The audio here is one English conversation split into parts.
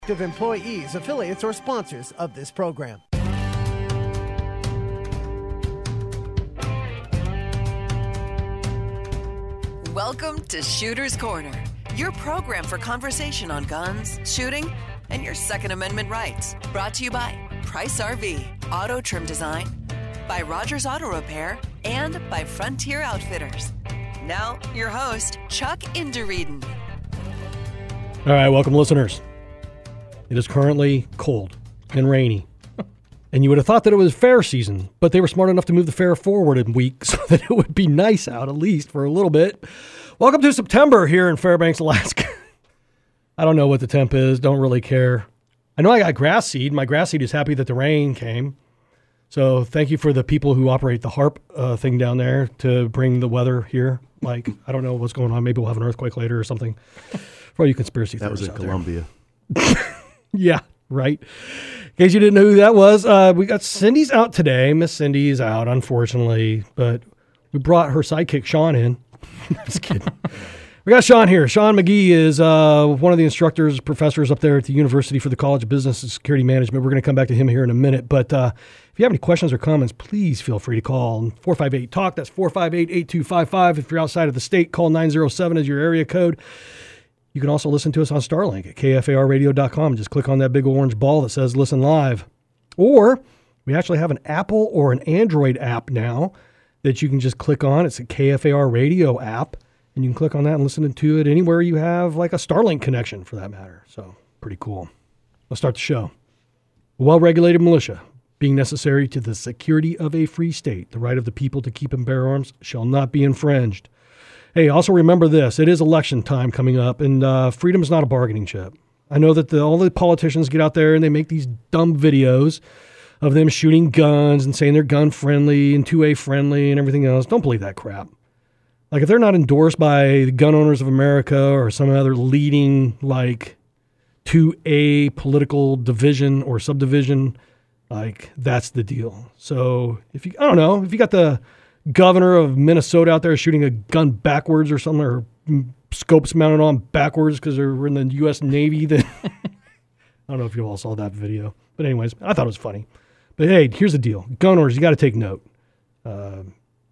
Of employees, affiliates, or sponsors of this program. Welcome to Shooter's Corner, your program for conversation on guns, shooting, and your Second Amendment rights. Brought to you by Price RV, Auto Trim Design, by Rogers Auto Repair, and by Frontier Outfitters. Now, your host, Chuck Indereden. All right, welcome, listeners. It is currently cold and rainy. And you would have thought that it was fair season, but they were smart enough to move the fair forward a week so that it would be nice out, at least for a little bit. Welcome to September here in Fairbanks, Alaska. I don't know what the temp is. Don't really care. I know I got grass seed. My grass seed is happy that the rain came. So thank you for the people who operate the HARP thing down there to bring the weather here. Like, I don't know what's going on. Maybe we'll have an earthquake later or something. For all you conspiracy theorists out there. That was in Columbia. Yeah, right. In case you didn't know who that was, we got Cindy's out today. Miss Cindy is out, unfortunately, but we brought her sidekick, Sean, in. Just kidding. We got Sean here. Sean McGee is one of the instructors, professors up there at the University for the College of Business and Security Management. We're going to come back to him here in a minute, but if you have any questions or comments, please feel free to call 458-TALK. That's 458-8255. If you're outside of the state, call 907 as your area code. You can also listen to us on Starlink at kfarradio.com. Just click on that big orange ball that says Listen Live. Or we actually have an Apple or an Android app now that you can just click on. It's a KFAR radio app, and you can click on that and listen to it anywhere you have like a Starlink connection for that matter. So pretty cool. Let's start the show. A well-regulated militia, being necessary to the security of a free state, the right of the people to keep and bear arms shall not be infringed. Hey, also remember this. It is election time coming up, and freedom is not a bargaining chip. I know that all the politicians get out there and they make these dumb videos of them shooting guns and saying they're gun-friendly and 2A friendly and everything else. Don't believe that crap. Like, if they're not endorsed by the Gun Owners of America or some other leading, like, 2A political division or subdivision, like, that's the deal. So, if you got the governor of Minnesota out there shooting a gun backwards or something, or scopes mounted on backwards because they're in the U.S. Navy. Then I don't know if you all saw that video. But anyways, I thought it was funny. But hey, here's the deal. Gun owners, you got to take note. The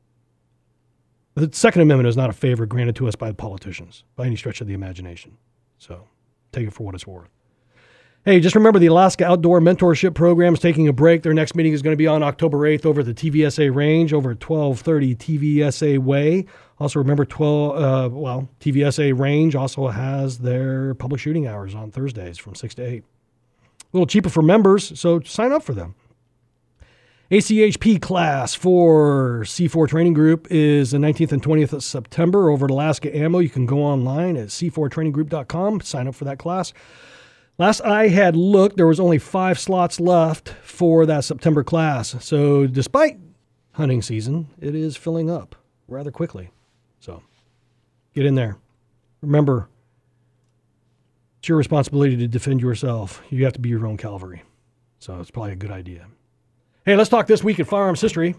Second Amendment is not a favor granted to us by the politicians by any stretch of the imagination. So take it for what it's worth. Hey, just remember the Alaska Outdoor Mentorship Program is taking a break. Their next meeting is going to be on October 8th over at the TVSA Range over at 1230 TVSA Way. Also remember, TVSA Range also has their public shooting hours on Thursdays from 6 to 8. A little cheaper for members, so sign up for them. ACHP class for C4 Training Group is the 19th and 20th of September over at Alaska Ammo. You can go online at c4traininggroup.com, sign up for that class. Last I had looked, there was only 5 slots left for that September class. So despite hunting season, it is filling up rather quickly. So get in there. Remember, it's your responsibility to defend yourself. You have to be your own cavalry. So it's probably a good idea. Hey, let's talk this week in firearms history.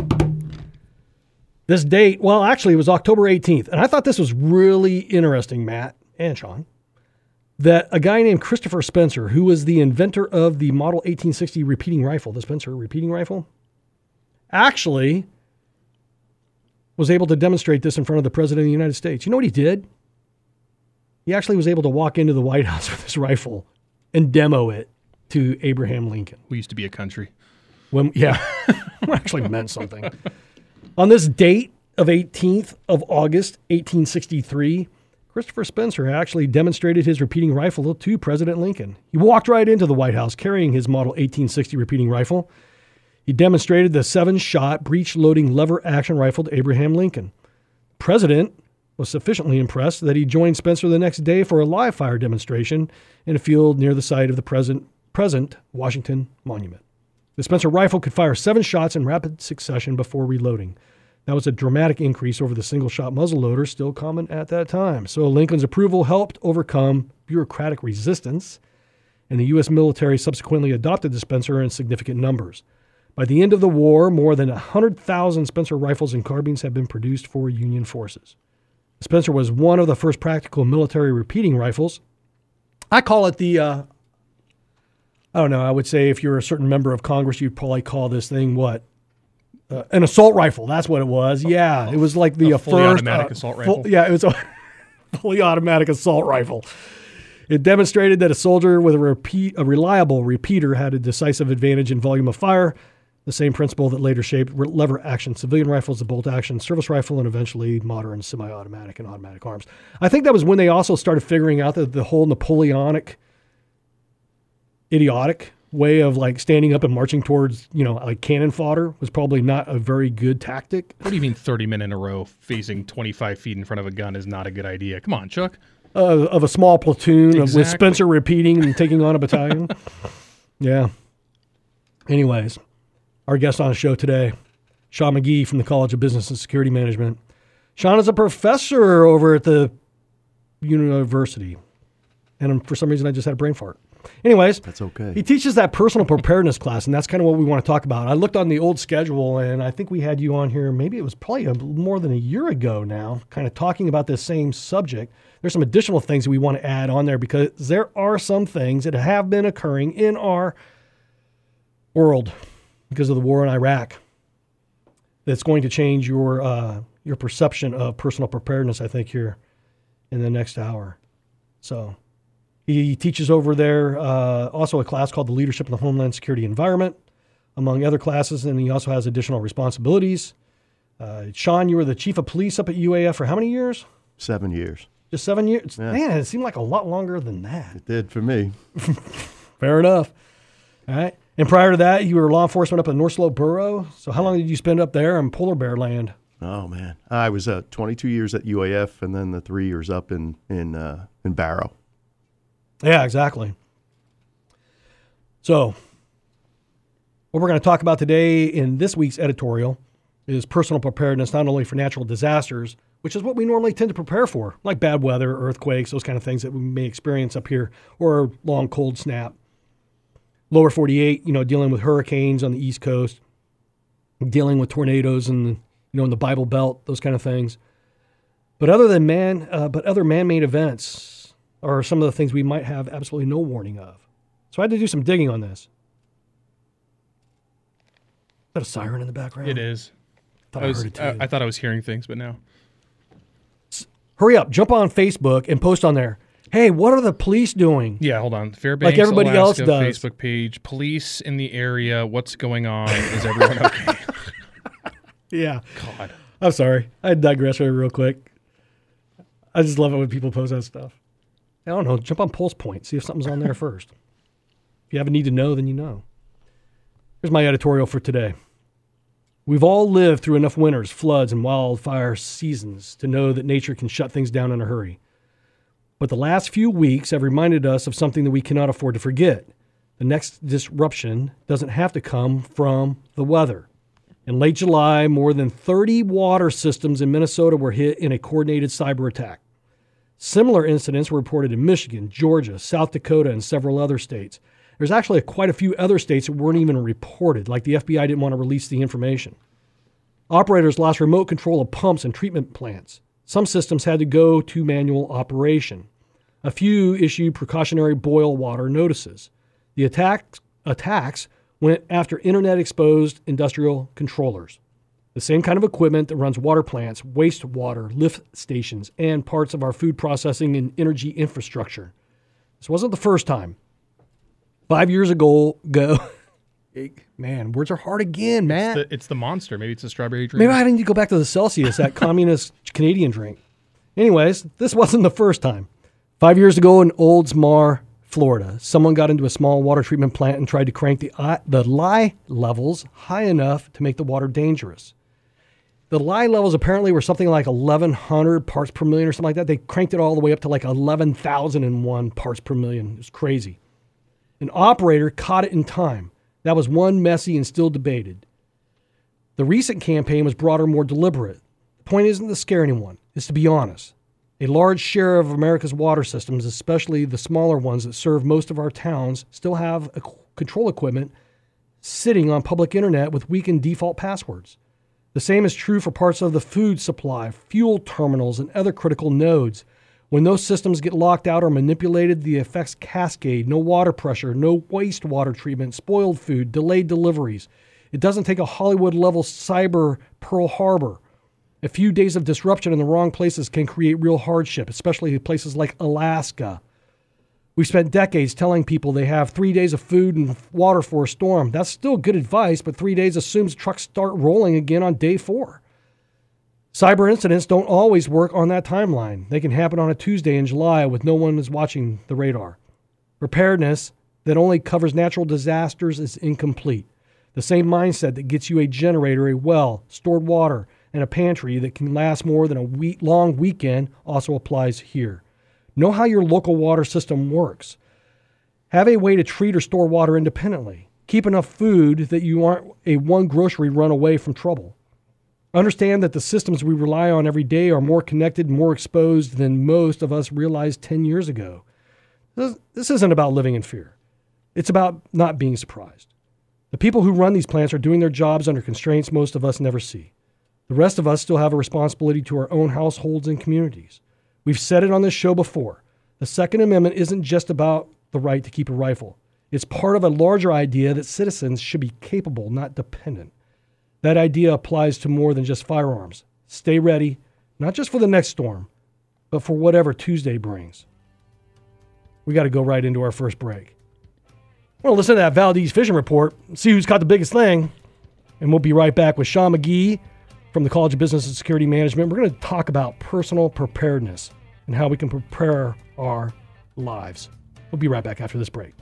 This date, well, actually, it was October 18th. And I thought this was really interesting, Matt and Sean, that a guy named Christopher Spencer, who was the inventor of the Model 1860 repeating rifle, the Spencer repeating rifle, actually was able to demonstrate this in front of the President of the United States. You know what he did? He actually was able to walk into the White House with his rifle and demo it to Abraham Lincoln. We used to be a country. Actually meant something. On this date of 18th of August, 1863, Christopher Spencer actually demonstrated his repeating rifle to President Lincoln. He walked right into the White House carrying his Model 1860 repeating rifle. He demonstrated the 7-shot breech-loading lever-action rifle to Abraham Lincoln. The President was sufficiently impressed that he joined Spencer the next day for a live-fire demonstration in a field near the site of the present Washington Monument. The Spencer rifle could fire 7 shots in rapid succession before reloading. That was a dramatic increase over the single-shot muzzleloader, still common at that time. So Lincoln's approval helped overcome bureaucratic resistance, and the U.S. military subsequently adopted the Spencer in significant numbers. By the end of the war, more than 100,000 Spencer rifles and carbines had been produced for Union forces. The Spencer was one of the first practical military repeating rifles. I call it the I don't know. I would say if you're a certain member of Congress, you'd probably call this thing what? An assault rifle. That's what it was. Yeah, it was like the fully first automatic assault rifle. it was a fully automatic assault rifle. It demonstrated that a soldier with a reliable repeater had a decisive advantage in volume of fire. The same principle that later shaped lever-action civilian rifles, the bolt-action service rifle, and eventually modern semi-automatic and automatic arms. I think that was when they also started figuring out that the whole Napoleonic, idiotic way of like standing up and marching towards, like cannon fodder was probably not a very good tactic. What do you mean 30 men in a row facing 25 feet in front of a gun is not a good idea? Come on, Chuck. Of a small platoon Exactly. with Spencer repeating and taking on a battalion. Yeah. Anyways, our guest on the show today, Sean McGee from the College of Business and Security Management. Sean is a professor over at the university. And for some reason, I just had a brain fart. Anyways, That's okay. he teaches that personal preparedness class, and that's kind of what we want to talk about. I looked on the old schedule, and I think we had you on here, maybe it was probably more than a year ago now, kind of talking about this same subject. There's some additional things that we want to add on there because there are some things that have been occurring in our world because of the war in Iraq that's going to change your perception of personal preparedness, I think, here in the next hour. So he teaches over there also a class called the Leadership in the Homeland Security Environment, among other classes, and he also has additional responsibilities. Sean, you were the chief of police up at UAF for how many years? 7 years. Just 7 years? Yeah. Man, it seemed like a lot longer than that. It did for me. Fair enough. All right. And prior to that, you were law enforcement up in North Slope Borough. So how long did you spend up there in polar bear land? Oh, man. I was 22 years at UAF and then the 3 years up in Barrow. Yeah, exactly. So what we're going to talk about today in this week's editorial is personal preparedness, not only for natural disasters, which is what we normally tend to prepare for, like bad weather, earthquakes, those kind of things that we may experience up here, or long cold snap. Lower 48, dealing with hurricanes on the East Coast, dealing with tornadoes and, in the Bible Belt, those kind of things. But other man-made events are some of the things we might have absolutely no warning of. So I had to do some digging on this. Is that a siren in the background? It is. I heard it too. I thought I was hearing things, but no. Hurry up, jump on Facebook and post on there. Hey, what are the police doing? Yeah, hold on. Fairbanks, Like everybody Alaska, else does. Facebook page. Police in the area. What's going on? Is everyone okay? Yeah. God. I'm sorry. I digress real quick. I just love it when people post that stuff. I don't know. Jump on Pulse Point. See if something's on there first. If you have a need to know, then you know. Here's my editorial for today. We've all lived through enough winters, floods, and wildfire seasons to know that nature can shut things down in a hurry. But the last few weeks have reminded us of something that we cannot afford to forget. The next disruption doesn't have to come from the weather. In late July, more than 30 water systems in Minnesota were hit in a coordinated cyber attack. Similar incidents were reported in Michigan, Georgia, South Dakota, and several other states. There's actually quite a few other states that weren't even reported, like the FBI didn't want to release the information. Operators lost remote control of pumps and treatment plants. Some systems had to go to manual operation. A few issued precautionary boil water notices. The attacks went after internet-exposed industrial controllers, the same kind of equipment that runs water plants, wastewater, lift stations, and parts of our food processing and energy infrastructure. This wasn't the first time. 5 years ago, man, words are hard again, Matt. It's the monster. Maybe it's a strawberry drink. Maybe I need to go back to the Celsius, that communist Canadian drink. Anyways, this wasn't the first time. 5 years ago in Oldsmar, Florida, someone got into a small water treatment plant and tried to crank the lye levels high enough to make the water dangerous. The lye levels apparently were something like 1,100 parts per million or something like that. They cranked it all the way up to like 11,001 parts per million. It was crazy. An operator caught it in time. That was one messy and still debated. The recent campaign was broader, more deliberate. The point isn't to scare anyone. It's to be honest. A large share of America's water systems, especially the smaller ones that serve most of our towns, still have control equipment sitting on public internet with weakened default passwords. The same is true for parts of the food supply, fuel terminals, and other critical nodes. When those systems get locked out or manipulated, the effects cascade. No water pressure, no wastewater treatment, spoiled food, delayed deliveries. It doesn't take a Hollywood-level cyber Pearl Harbor. A few days of disruption in the wrong places can create real hardship, especially in places like Alaska. We've spent decades telling people they have 3 days of food and water for a storm. That's still good advice, but 3 days assumes trucks start rolling again on day 4. Cyber incidents don't always work on that timeline. They can happen on a Tuesday in July with no one is watching the radar. Preparedness that only covers natural disasters is incomplete. The same mindset that gets you a generator, a well, stored water, and a pantry that can last more than a long weekend also applies here. Know how your local water system works. Have a way to treat or store water independently. Keep enough food that you aren't a one grocery run away from trouble. Understand that the systems we rely on every day are more connected, more exposed than most of us realized 10 years ago. This isn't about living in fear. It's about not being surprised. The people who run these plants are doing their jobs under constraints most of us never see. The rest of us still have a responsibility to our own households and communities. We've said it on this show before. The Second Amendment isn't just about the right to keep a rifle. It's part of a larger idea that citizens should be capable, not dependent. That idea applies to more than just firearms. Stay ready, not just for the next storm, but for whatever Tuesday brings. We got to go right into our first break. Well, listen to that Valdez Fishing Report, see who's caught the biggest thing, and we'll be right back with Sean McGee from the College of Business and Security Management. We're going to talk about personal preparedness and how we can prepare our lives. We'll be right back after this break.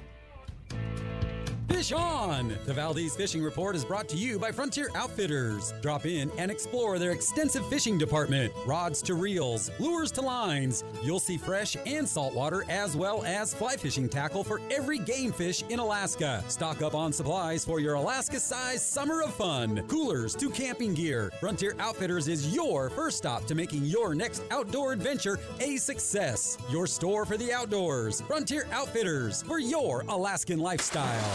Fish on! The Valdez Fishing Report is brought to you by Frontier Outfitters. Drop in and explore their extensive fishing department. Rods to reels, lures to lines. You'll see fresh and saltwater as well as fly fishing tackle for every game fish in Alaska. Stock up on supplies for your Alaska-sized summer of fun. Coolers to camping gear. Frontier Outfitters is your first stop to making your next outdoor adventure a success. Your store for the outdoors. Frontier Outfitters for your Alaskan lifestyle.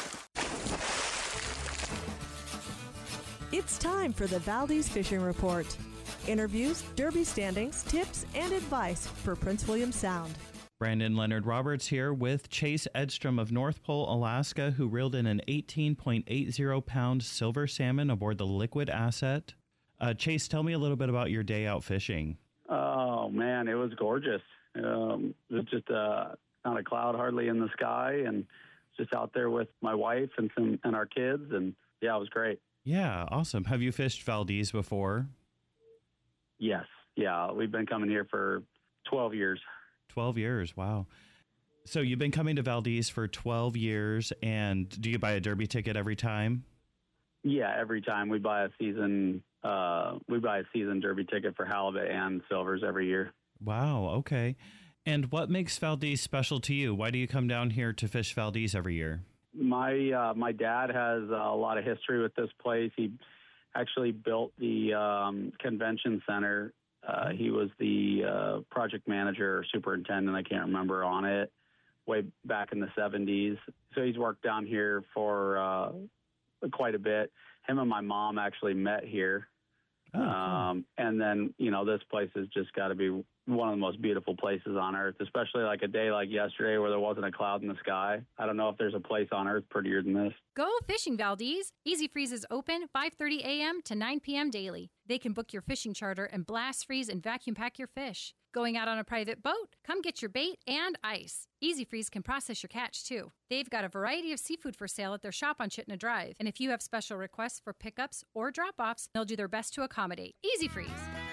It's time for the Valdez Fishing Report. Interviews, derby standings, tips, and advice for Prince William Sound. Brandon Leonard Roberts here with Chase Edstrom of North Pole, Alaska, who reeled in an 18.80-pound silver salmon aboard the Liquid Asset. Chase, tell me a little bit about your day out fishing. Oh, man, it was gorgeous. It was just not a cloud hardly in the sky, and just out there with my wife and our kids, and yeah, it was great. Yeah, awesome. Have you fished Valdez before? Yes. Yeah, we've been coming here for 12 years. 12 years, wow. So you've been coming to Valdez for 12 years, and do you buy a derby ticket every time? Yeah, every time we buy a season derby ticket for halibut and silvers every year. Wow, okay. And what makes Valdez special to you? Why do you come down here to fish Valdez every year? My dad has a lot of history with this place. He actually built the convention center. He was the project manager or superintendent, I can't remember, on it way back in the 70s. So he's worked down here for quite a bit. Him and my mom actually met here. Oh, cool. And then, this place has just got to be one of the most beautiful places on earth, especially like a day like yesterday where there wasn't a cloud in the sky. I don't know if there's a place on earth prettier than this. Go fishing, Valdez. Easy Freeze is open 5:30 a.m. to 9 p.m. daily. They can book your fishing charter and blast freeze and vacuum pack your fish. Going out on a private boat? Come get your bait and ice. Easy Freeze can process your catch, too. They've got a variety of seafood for sale at their shop on Chittenden Drive. And if you have special requests for pickups or drop-offs, they'll do their best to accommodate. Easy Freeze.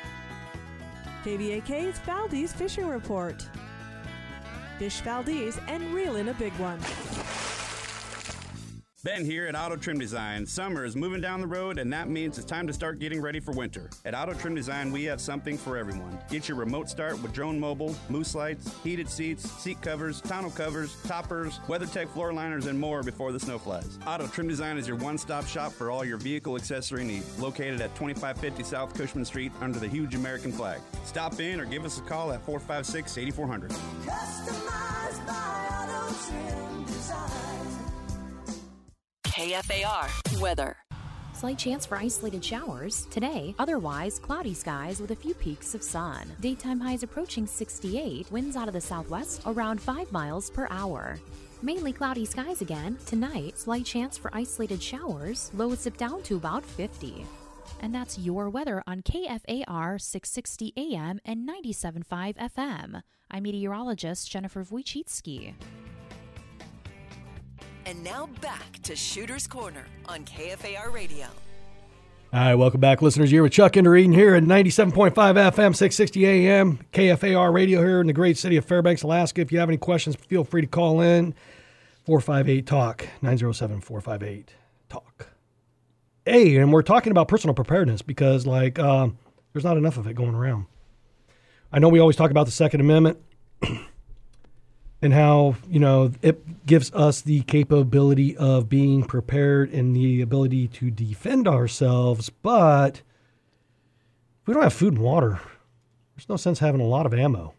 KVAK's Valdez Fishing Report. Fish Valdez and reel in a big one. Ben here at Auto Trim Design. Summer is moving down the road, and that means it's time to start getting ready for winter. At Auto Trim Design, we have something for everyone. Get your remote start with drone mobile, moose lights, heated seats, seat covers, tonneau covers, toppers, WeatherTech floor liners, and more before the snow flies. Auto Trim Design is your one-stop shop for all your vehicle accessory needs. Located at 2550 South Cushman Street under the huge American flag. Stop in or give us a call at 456-8400. Customized by Auto Trim Design. KFAR weather. slight chance for isolated showers. Today, otherwise cloudy skies with a few peaks of sun. Daytime highs approaching 68, winds out of the southwest around 5 miles per hour. Mainly cloudy skies again. Tonight, slight chance for isolated showers, lows dip down to about 50. And that's your weather on KFAR 660 AM and 97.5 FM. I'm meteorologist Jennifer Wojcicki. And now back to Shooter's Corner on KFAR Radio. All right, welcome back, listeners. You're with Chuck Intereden here at 97.5 FM, 660 AM, KFAR Radio here in the great city of Fairbanks, Alaska. If you have any questions, feel free to call in. 458-TALK, 907-458-TALK. Hey, and we're talking about personal preparedness because, there's not enough of it going around. I know we always talk about the Second Amendment and how, it gives us the capability of being prepared and the ability to defend ourselves, but if we don't have food and water, there's no sense having a lot of ammo.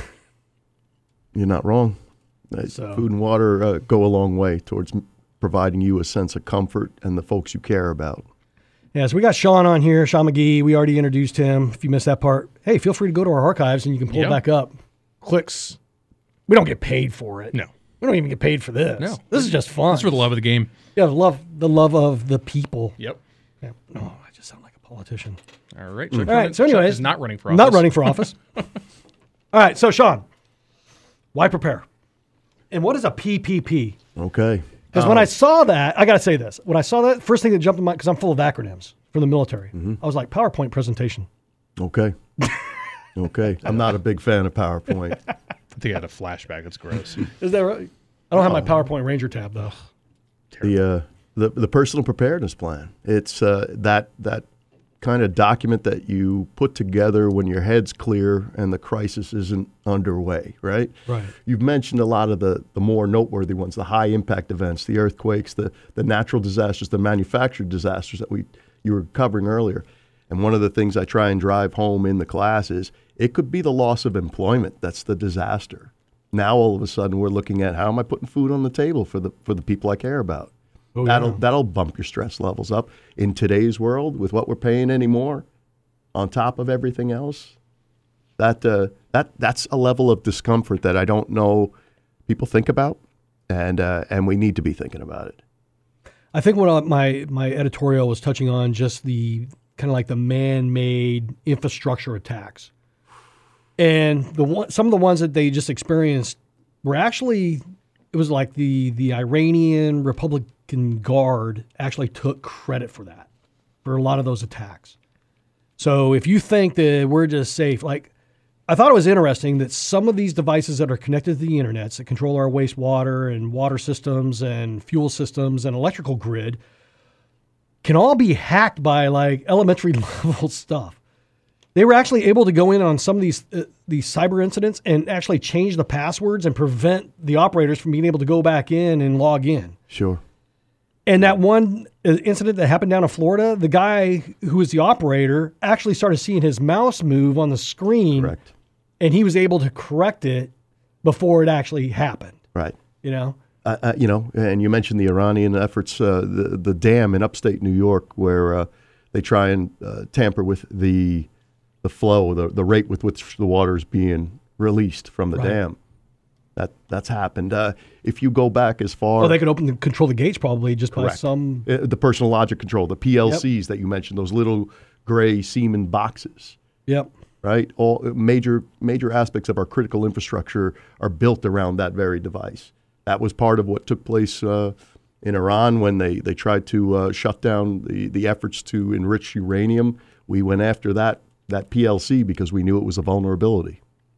You're not wrong. Food and water go a long way towards providing you a sense of comfort and the folks you care about. Yeah, so we got Sean on here, Sean McGee. We already introduced him. If you missed that part, hey, feel free to go to our archives and you can pull it back up. Clicks. We don't get paid for it. No. We don't even get paid for this. No. This is just fun. It's for the love of the game. Yeah, the love of the people. Yep. Yeah. Oh, I just sound like a politician. All right. All right, so anyways. Chuck is not running for office. Not running for office. All right, so Sean, why prepare? And what is a PPP? Okay. Because when I saw that, I got to say this. When I saw that, first thing that jumped in my, because I'm full of acronyms from the military, I was like, PowerPoint presentation. Okay. Okay. I'm not a big fan of PowerPoint. I think I had a flashback. It's gross. Is that right? I don't have my PowerPoint Ranger tab, though. The personal preparedness plan. It's that kind of document that you put together when your head's clear and the crisis isn't underway, right? Right. You've mentioned a lot of the more noteworthy ones, the high impact events, the earthquakes, the natural disasters, the manufactured disasters that you were covering earlier. And one of the things I try and drive home in the class is it could be the loss of employment that's the disaster. Now all of a sudden we're looking at how am I putting food on the table for the people I care about. Oh, That'll bump your stress levels up. In today's world, with what we're paying anymore, on top of everything else, that's a level of discomfort that I don't know people think about, and we need to be thinking about it. I think what my editorial was touching on just the kind of like the man-made infrastructure attacks, and some of the ones that they just experienced were actually, it was like the Iranian Republican Guard actually took credit for that, for a lot of those attacks. So if you think that we're just safe, I thought it was interesting that some of these devices that are connected to the internet that control our wastewater and water systems and fuel systems and electrical grid can all be hacked by elementary level stuff. They were actually able to go in on some of these cyber incidents and actually change the passwords and prevent the operators from being able to go back in and log in. Sure. And that one incident that happened down in Florida, the guy who was the operator actually started seeing his mouse move on the screen. Correct. And he was able to correct it before it actually happened. Right. And you mentioned the Iranian efforts, the dam in upstate New York, where they try and tamper with the flow, the rate with which the water is being released from the dam. That's happened. If you go back as far... Well, they could control the gates probably just correct. by some... The personal logic control, the PLCs that you mentioned, those little gray Siemens boxes. Yep. Right? All major aspects of our critical infrastructure are built around that very device. That was part of what took place in Iran when they tried to shut down the efforts to enrich uranium. We went after that PLC because we knew it was a vulnerability.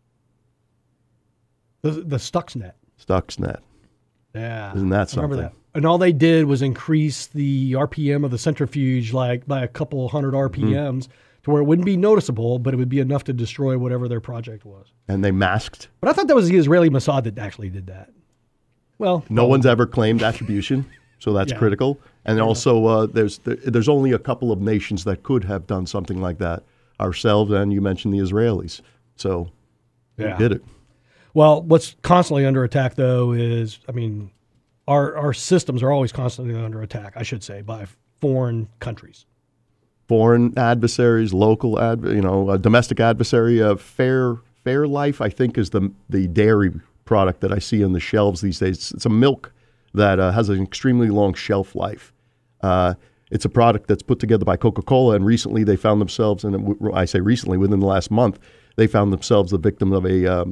The Stuxnet. Stuxnet. Yeah. Isn't that something? I remember that. And all they did was increase the RPM of the centrifuge by a couple hundred RPMs to where it wouldn't be noticeable, but it would be enough to destroy whatever their project was. And they masked. But I thought that was the Israeli Mossad that actually did that. Well, no one's ever claimed attribution, so that's critical. And also, there's only a couple of nations that could have done something like that. Ourselves, and you mentioned the Israelis. So we did it. Well, what's constantly under attack, though, is, our systems are always constantly under attack, I should say, by foreign countries? Foreign adversaries, local, domestic adversary. Fairlife, I think, is the dairy product that I see on the shelves these days. It's a milk that has an extremely long shelf life. It's a product that's put together by Coca-Cola, and recently they found themselves, and I say recently, within the last month, they found themselves the victim of a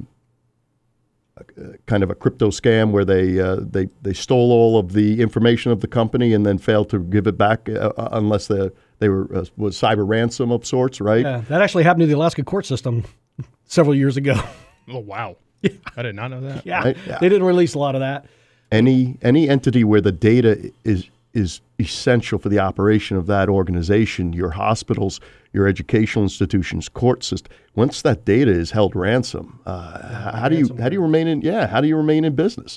kind of a crypto scam where they stole all of the information of the company and then failed to give it back unless they were was cyber ransom of sorts, right? Yeah, that actually happened to the Alaska court system several years ago. Oh, wow. I did not know that. Yeah, Right? They didn't release a lot of that. Any entity where the data is essential for the operation of that organization, your hospitals, your educational institutions, court system. Once that data is held ransom, how do you remain in business?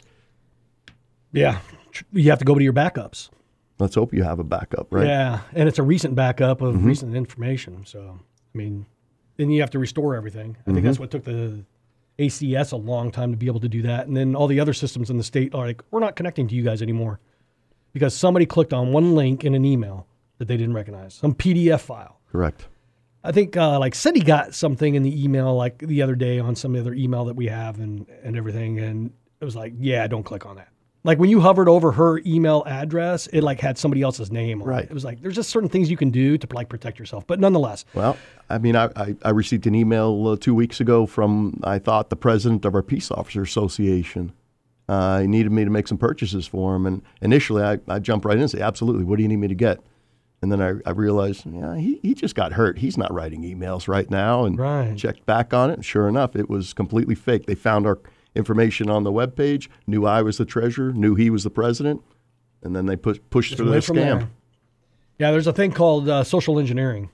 Yeah, you have to go to your backups. Let's hope you have a backup, right? Yeah, and it's a recent backup of recent information. So, I mean, then you have to restore everything. I think that's what took the ACS a long time to be able to do that. And then all the other systems in the state are like, we're not connecting to you guys anymore because somebody clicked on one link in an email that they didn't recognize, some PDF file. Correct. I think like Cindy got something in the email like the other day on some other email that we have and everything. And it was like, yeah, don't click on that. Like when you hovered over her email address, it like had somebody else's name on it. It was like, there's just certain things you can do to like protect yourself. But nonetheless. Well, I mean, I received an email 2 weeks ago from, I thought, the president of our Peace Officer Association. He needed me to make some purchases for him. And initially I jumped right in and say, absolutely, what do you need me to get? And then I realized, yeah, he just got hurt. He's not writing emails right now. And checked back on it. And sure enough, it was completely fake. They found our information on the webpage, knew I was the treasurer, knew he was the president, and then they pushed through the scam. There. Yeah, there's a thing called social engineering.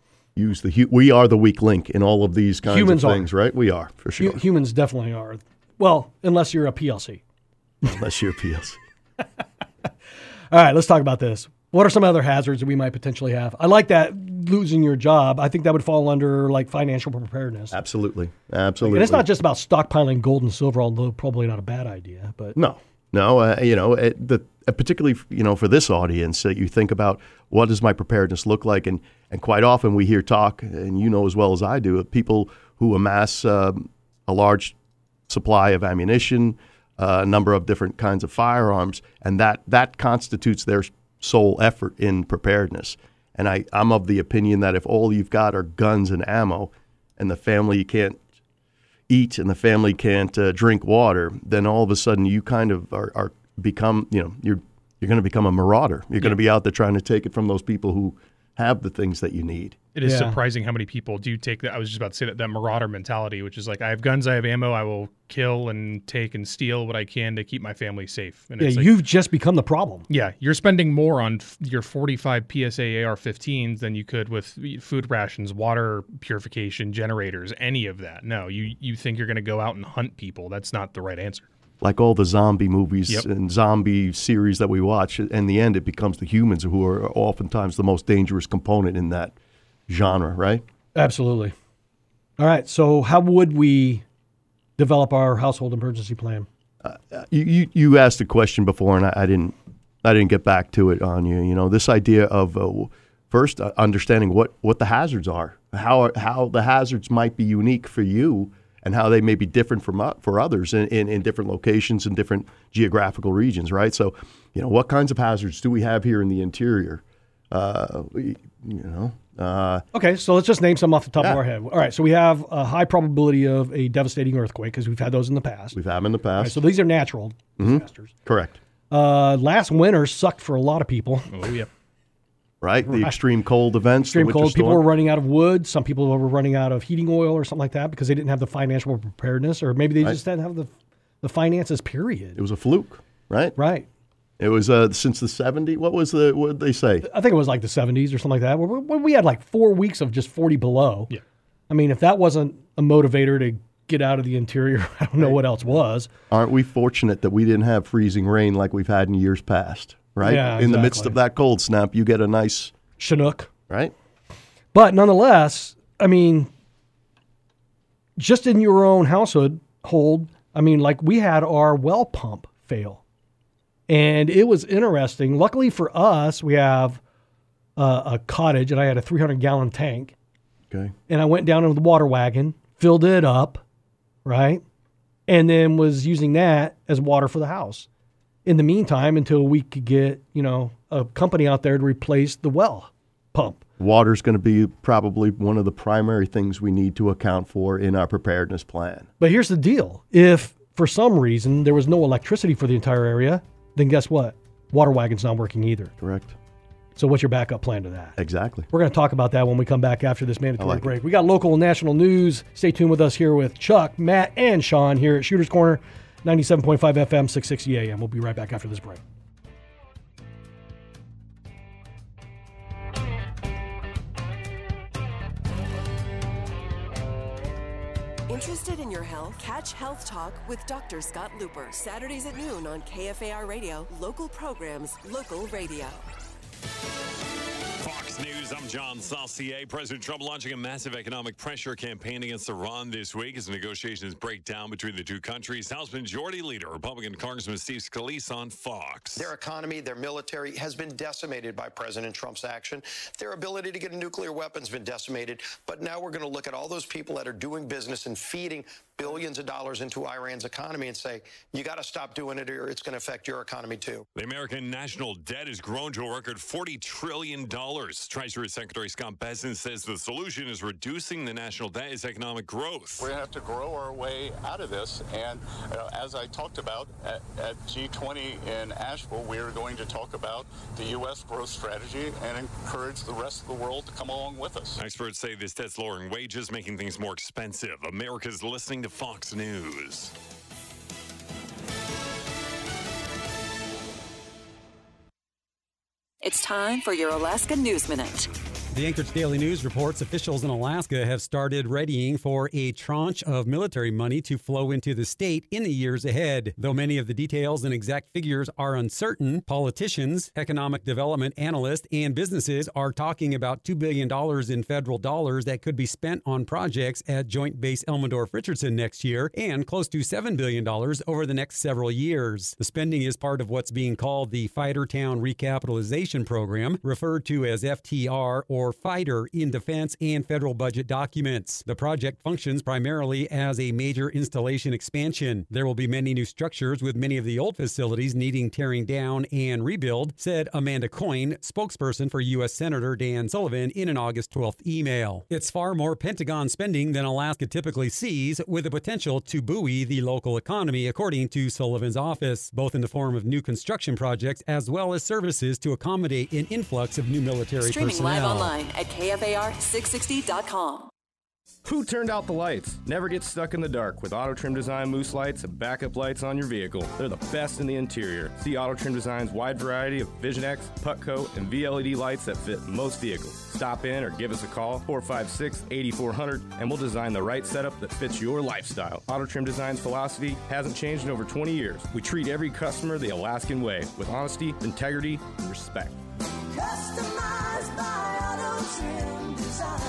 We are the weak link in all of these kinds of things, right? We are, for sure. Humans definitely are. Well, unless you're a PLC. Unless you're a PLC. All right, let's talk about this. What are some other hazards that we might potentially have? I like that, losing your job. I think that would fall under like financial preparedness. Absolutely. And it's not just about stockpiling gold and silver, although probably not a bad idea. But No. Particularly, for this audience, you think about what does my preparedness look like? And quite often we hear talk, and you know as well as I do, of people who amass a large supply of ammunition, a number of different kinds of firearms, and that constitutes their sole effort in preparedness. And I'm of the opinion that if all you've got are guns and ammo and the family can't eat and the family can't drink water, then all of a sudden you kind of are become, you're going to become a marauder. You're going to be out there trying to take it from those people who have the things that you need. It is surprising how many people do take that. I was just about to say that marauder mentality, which is like, I have guns, I have ammo, I will kill and take and steal what I can to keep my family safe. And yeah, it's like, you've just become the problem. Yeah, you're spending more on your 45 PSA AR-15s than you could with food rations, water purification, generators, any of that. No, you think you're going to go out and hunt people. That's not the right answer. Like all the zombie movies and zombie series that we watch, in the end, it becomes the humans who are oftentimes the most dangerous component in that genre, right? Absolutely. All right. So how would we develop our household emergency plan? You asked a question before, and I didn't get back to it on you. You know, this idea of first understanding what the hazards are, how the hazards might be unique for you, and how they may be different for others in different locations and different geographical regions, right? So, what kinds of hazards do we have here in the interior? Okay, so let's just name some off the top of our head. All right, so we have a high probability of a devastating earthquake because we've had those in the past. We've had them in the past. Right, so these are natural disasters. Correct. Last winter sucked for a lot of people. Oh, yeah. Right, the extreme cold events. Extreme cold. People were running out of wood. Some people were running out of heating oil or something like that because they didn't have the financial preparedness, or maybe they just didn't have the finances, period. It was a fluke, right? Right. It was since the 70s. What did they say? I think it was like the 70s or something like that. We had like 4 weeks of just 40 below. Yeah. I mean, if that wasn't a motivator to get out of the interior, I don't know what else was. Aren't we fortunate that we didn't have freezing rain like we've had in years past, right? Yeah, in the midst of that cold snap, you get a nice Chinook. Right? But nonetheless, I mean, just in your own household, I mean, like we had our well pump fail. And it was interesting. Luckily for us, we have a cottage, and I had a 300-gallon tank. Okay. And I went down into the water wagon, filled it up, right? And then was using that as water for the house. In the meantime, until we could get, a company out there to replace the well pump. Water's going to be probably one of the primary things we need to account for in our preparedness plan. But here's the deal. If for some reason there was no electricity for the entire area, then guess what? Water wagon's not working either. Correct. So what's your backup plan to that? Exactly. We're going to talk about that when we come back after this mandatory like break. We got local and national news. Stay tuned with us here with Chuck, Matt, and Sean here at Shooter's Corner, 97.5 FM, 660 AM. We'll be right back after this break. Interested in your health? Catch Health Talk with Dr. Scott Looper. Saturdays at noon on KFAR Radio. Local programs, local radio. Fox News, I'm John Saucier. President Trump launching a massive economic pressure campaign against Iran this week as negotiations break down between the two countries. House Majority Leader, Republican Congressman Steve Scalise on Fox. Their economy, their military has been decimated by President Trump's action. Their ability to get a nuclear weapon has been decimated. But now we're going to look at all those people that are doing business and feeding billions of dollars into Iran's economy and say, you got to stop doing it or it's going to affect your economy too. The American national debt has grown to a record $40 trillion. Treasury Secretary Scott Bessent says the solution is reducing the national debt as economic growth. We're going to have to grow our way out of this. And as I talked about at G20 in Asheville, we are going to talk about the U.S. growth strategy and encourage the rest of the world to come along with us. Experts say this debt's lowering wages, making things more expensive. America's listening to Fox News. It's time for your Alaska News Minute. The Anchorage Daily News reports officials in Alaska have started readying for a tranche of military money to flow into the state in the years ahead. Though many of the details and exact figures are uncertain, politicians, economic development analysts, and businesses are talking about $2 billion in federal dollars that could be spent on projects at Joint Base Elmendorf-Richardson next year and close to $7 billion over the next several years. The spending is part of what's being called the Fighter Town Recapitalization Program, referred to as FTR or Fighter in defense and federal budget documents. The project functions primarily as a major installation expansion. There will be many new structures, with many of the old facilities needing tearing down and rebuild, said Amanda Coyne, spokesperson for U.S. Senator Dan Sullivan, in an August 12th email. It's far more Pentagon spending than Alaska typically sees, with the potential to buoy the local economy, according to Sullivan's office, both in the form of new construction projects as well as services to accommodate an influx of new military Streaming personnel. live online at KFAR660.com. Who turned out the lights? Never get stuck in the dark with Auto Trim Design Moose lights and backup lights on your vehicle. They're the best in the interior. See Auto Trim Design's wide variety of Vision X, Putco, and VLED lights that fit most vehicles. Stop in or give us a call, 456-8400, and we'll design the right setup that fits your lifestyle. Auto Trim Design's philosophy hasn't changed in over 20 years. We treat every customer the Alaskan way, with honesty, integrity, and respect. Customized by Auto Trim Design.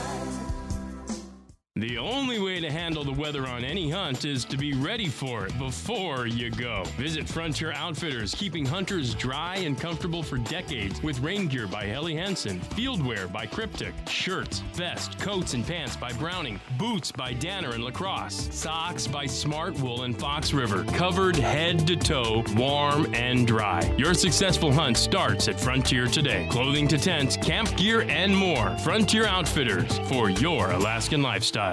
The only way to handle the weather on any hunt is to be ready for it before you go. Visit Frontier Outfitters, keeping hunters dry and comfortable for decades, with rain gear by Helly Hansen, field wear by Cryptic, shirts, vests, coats, and pants by Browning, boots by Danner and Lacrosse, socks by Smart Wool and Fox River, covered head to toe, warm and dry. Your successful hunt starts at Frontier today. Clothing to tents, camp gear, and more. Frontier Outfitters, for your Alaskan lifestyle.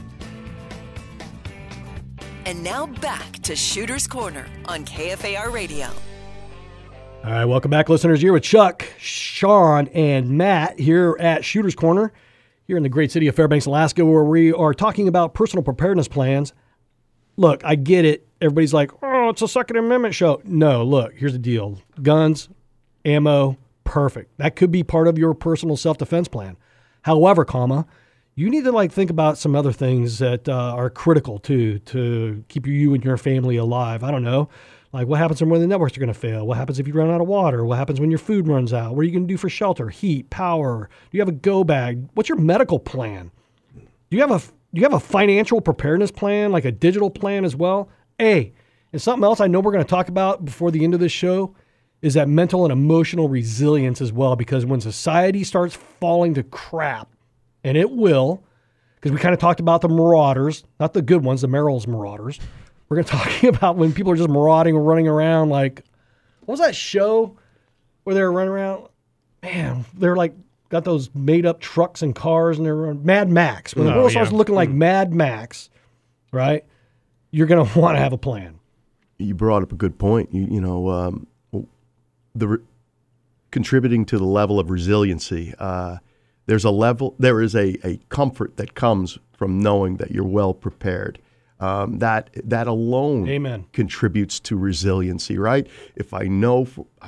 And now back to Shooter's Corner on KFAR Radio. All right, welcome back, listeners. Here with Chuck, Sean, and Matt here at Shooter's Corner here in the great city of Fairbanks, Alaska, where we are talking about personal preparedness plans. Look, I get it. Everybody's like, oh, it's a Second Amendment show. No, look, here's the deal. Guns, ammo, perfect. That could be part of your personal self-defense plan. However, you need to think about some other things that are critical too to keep you and your family alive. I don't know, like what happens when the networks are going to fail? What happens if you run out of water? What happens when your food runs out? What are you going to do for shelter, heat, power? Do you have a go bag? What's your medical plan? Do you have a financial preparedness plan, like a digital plan as well? And something else I know we're going to talk about before the end of this show is that mental and emotional resilience as well, because when society starts falling to crap, and it will, because we kind of talked about the marauders, not the good ones, the Merrill's marauders. We're going to talk about when people are just marauding or running around like, what was that show where they were running around? Man, they're like, got those made up trucks and cars and they're running. Mad Max. When the world starts looking like Mad Max, right, you're going to want to have a plan. You brought up a good point. Contributing to the level of resiliency, there is a comfort that comes from knowing that you're well prepared. That alone contributes to resiliency, right? If I know,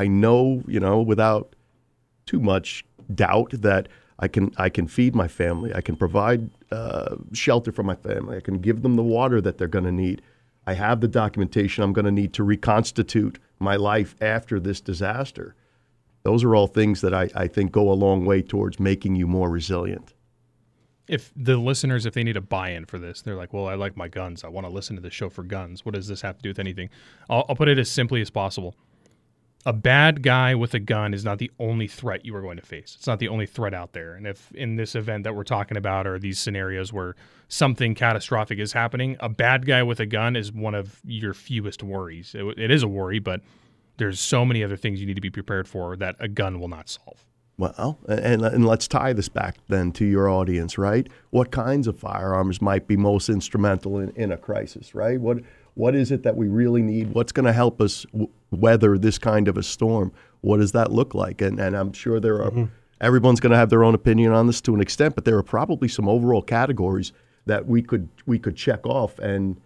without too much doubt that I can feed my family, I can provide shelter for my family, I can give them the water that they're going to need. I have the documentation I'm going to need to reconstitute my life after this disaster. Those are all things that I think go a long way towards making you more resilient. If the listeners, if they need a buy-in for this, they're like, well, I like my guns. I want to listen to the show for guns. What does this have to do with anything? I'll put it as simply as possible. A bad guy with a gun is not the only threat you are going to face. It's not the only threat out there. And if in this event that we're talking about or these scenarios where something catastrophic is happening, a bad guy with a gun is one of your fewest worries. It is a worry, but there's so many other things you need to be prepared for that a gun will not solve. Well, and let's tie this back then to your audience, right? What kinds of firearms might be most instrumental in a crisis, right? What is it that we really need? What's going to help us weather this kind of a storm? What does that look like? And I'm sure there are. Everyone's going to have their own opinion on this to an extent, but there are probably some overall categories that we could check off. And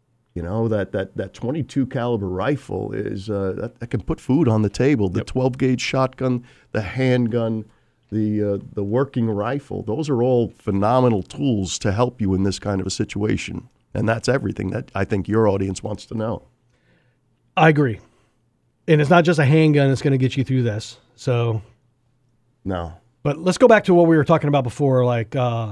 that 22 caliber rifle is that can put food on the table. The 12 gauge shotgun, the handgun, the working rifle. Those are all phenomenal tools to help you in this kind of a situation. And that's everything that I think your audience wants to know. I agree. And it's not just a handgun that's going to get you through this. So, no. But let's go back to what we were talking about before. Like,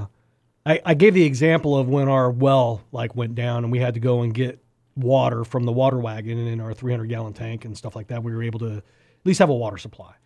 I gave the example of when our well went down and we had to go and get water from the water wagon in our 300-gallon tank and stuff like that. We were able to at least have a water supply.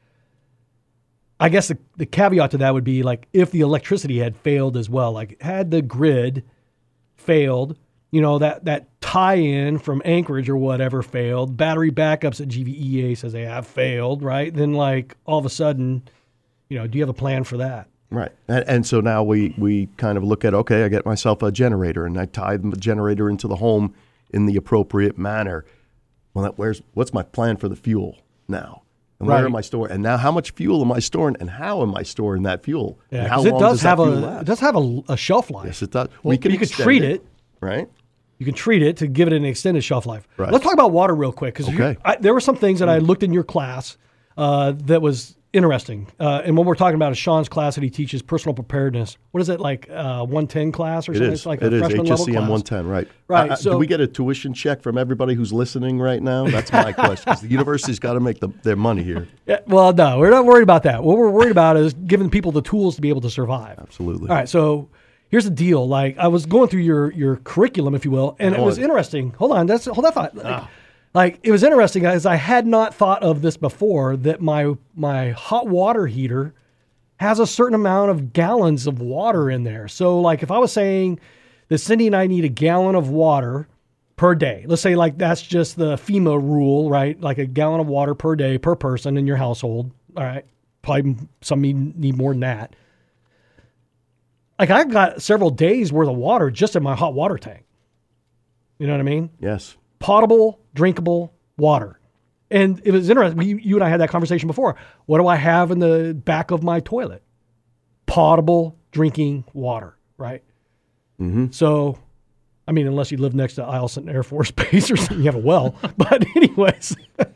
I guess the caveat to that would be if the electricity had failed as well, had the grid failed, that tie-in from Anchorage or whatever failed, battery backups at GVEA says they have failed, right? Then all of a sudden, do you have a plan for that? Right. And so now we kind of look at, okay, I get myself a generator and I tie the generator into the home in the appropriate manner. Well, what's my plan for the fuel now? And where am I storing? And now how much fuel am I storing and how am I storing that fuel? Yeah, and how long does that fuel last? It does have a shelf life. Yes, it does. Well, you could treat it. Right. You can treat it to give it an extended shelf life. Right. Let's talk about water real quick because there were some things that I looked in your class that was interesting. And what we're talking about is Sean's class that he teaches personal preparedness. What is it, 110 class or something? It's like it a is freshman level HSCM class. 110, right. Right. So do we get a tuition check from everybody who's listening right now? That's my question. 'Cause the university's got to make their money here. Yeah, well, no, we're not worried about that. What we're worried about is giving people the tools to be able to survive. Absolutely. All right, so here's the deal. I was going through your curriculum, if you will, and it was interesting. Hold on, hold that thought. It was interesting as I had not thought of this before, that my hot water heater has a certain amount of gallons of water in there. So if I was saying that Cindy and I need a gallon of water per day, let's say that's just the FEMA rule, right? A gallon of water per day per person in your household. All right. Probably some need more than that. I've got several days worth of water just in my hot water tank. You know what I mean? Yes. Potable, drinkable water. And it was interesting. You and I had that conversation before. What do I have in the back of my toilet? Potable drinking water, right? Mm-hmm. So, unless you live next to Eielson Air Force Base or something, you have a well. But anyways,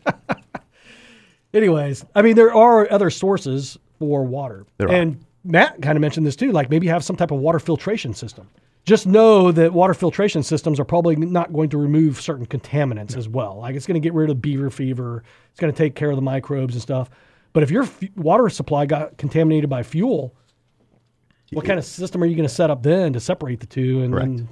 there are other sources for water. And Matt kind of mentioned this too, maybe have some type of water filtration system. Just know that water filtration systems are probably not going to remove certain contaminants as well. It's going to get rid of beaver fever. It's going to take care of the microbes and stuff. But if your water supply got contaminated by fuel, what kind of system are you going to set up then to separate the two? And then,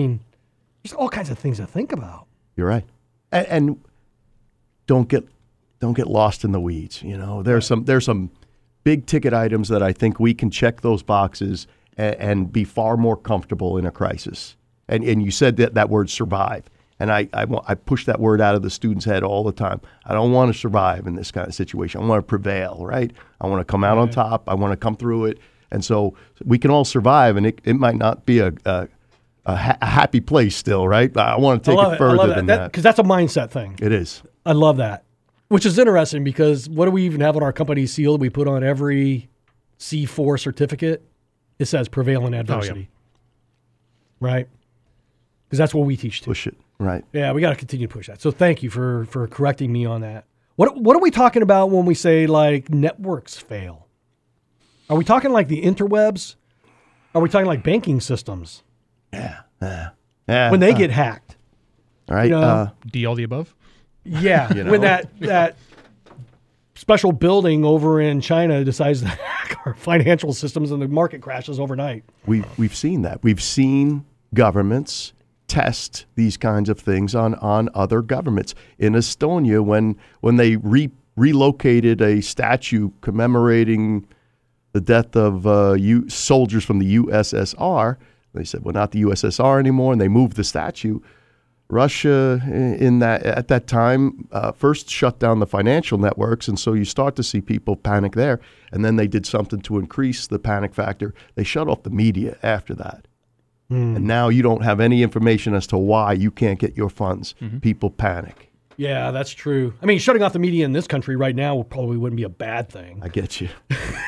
there's all kinds of things to think about. You're right. And don't get don't get lost in the weeds. You know, there's some big ticket items that I think we can check those boxes and be far more comfortable in a crisis. And you said that word survive. And I push that word out of the student's head all the time. I don't want to survive in this kind of situation. I want to prevail, right? I want to come out on top. I want to come through it. And so we can all survive, and it might not be a happy place still, right? I want to take it further than that. Because that's a mindset thing. It is. I love that. Which is interesting because what do we even have on our company seal that we put on every C4 certificate? It says prevail in adversity. Right? Because that's what we teach too. Push it. Right. Yeah, we got to continue to push that. So thank you for correcting me on that. What are we talking about when we say like networks fail? Are we talking like the interwebs? Are we talking like banking systems? Yeah. When they get hacked. All right. You know? D all the above? Yeah. You know? When that special building over in China decides to hack our financial systems and the market crashes overnight. We've seen that. We've seen governments test these kinds of things on other governments. In Estonia, when they relocated a statue commemorating the death of soldiers from the USSR, they said, well, not the USSR anymore, and they moved the statue. Russia, at that time, first shut down the financial networks, and so you start to see people panic there. And then they did something to increase the panic factor. They shut off the media after that. And now you don't have any information as to why you can't get your funds. Mm-hmm. People panic. Yeah, that's true. I mean, shutting off the media in this country right now probably wouldn't be a bad thing. I get you.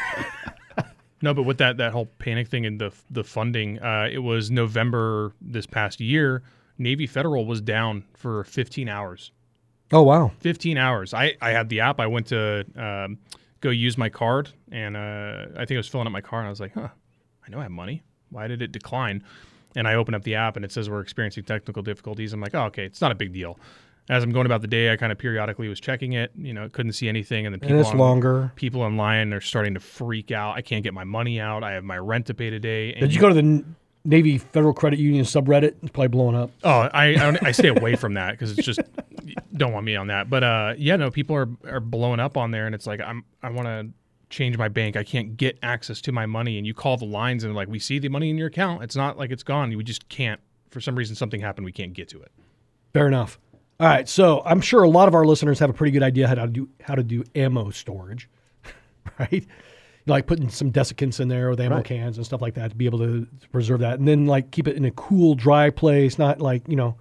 No, but with that whole panic thing and the funding, it was November this past year. Navy Federal was down for 15 hours. Oh, wow. 15 hours. I had the app. I went to go use my card, and I think I was filling up my car, and I was like, I know I have money. Why did it decline? And I open up the app, and it says we're experiencing technical difficulties. I'm like, oh, okay, it's not a big deal. As I'm going about the day, I kind of periodically was checking it. You know, couldn't see anything, and then people online are starting to freak out. I can't get my money out. I have my rent to pay today. Did you go to the Navy Federal Credit Union subreddit? It's probably blowing up. Oh, I stay away from that because it's just don't want me on that. But people are blowing up on there, and it's like I want to change my bank. I can't get access to my money, and you call the lines and like, we see the money in your account. It's not like it's gone. We just can't. For some reason, something happened. We can't get to it. Fair enough. All right, so I'm sure a lot of our listeners have a pretty good idea how to do ammo storage, right? Like putting some desiccants in there with ammo cans and stuff like that to be able to preserve that, and then like keep it in a cool, dry place. Not like,